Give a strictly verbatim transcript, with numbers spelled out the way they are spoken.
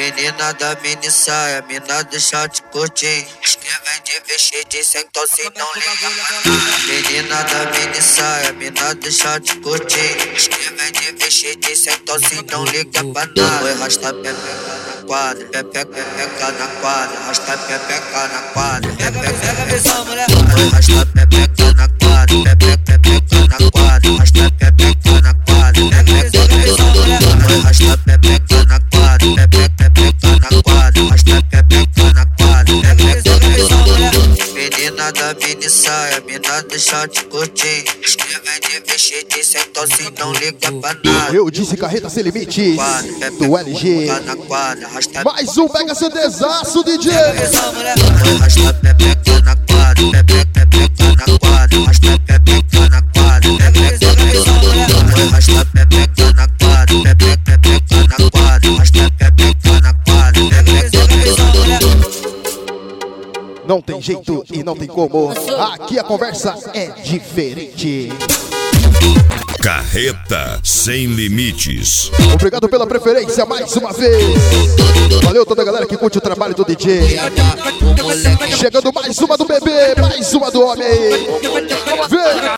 Menina da mini saia, mina do short curtinho. Que vem de vestidinho, então se não liga pra nada. Menina da mini saia, mina do short curtinho. Que vem de vestidinho, então se não liga pra nada. Oi, rasta pepeca na quadra, pepeca, pepeca na quadra. Rasta pepeca na quadra, pepeca, pepeca. Oi, rasta pepeca na quadra, pepeca, pepeca na quadra. Rasta pepeca na quadra, pepeca, pepeca. Oi, rasta pepeca na quadra, pepeca, pepeca na quadra. Rasta pepeca na quadra, pepeca, pepeca. Menina da mini saia, mina do short curtinho. Que vem de vestidinho, então se não liga pra nada. Eu disse carreta sem limites do L G. Mais um Mega CDzaço, D J. Rasta pepeca na quadra, pepeca, pepeca na quadra. Rasta pepeca na quadra, pepeca, pepeca. Rasta pepeca na quadra, pepeca, pepeca na quadra. Rasta pepeca na quadra, pepeca, pepeca. Não tem jeito e não tem como. Aqui a conversa é diferente. Carreta Sem Limites. Obrigado pela preferência mais uma vez. Valeu toda a galera que curte o trabalho do D J. Chegando mais uma do bebê, mais uma do homem. Vem!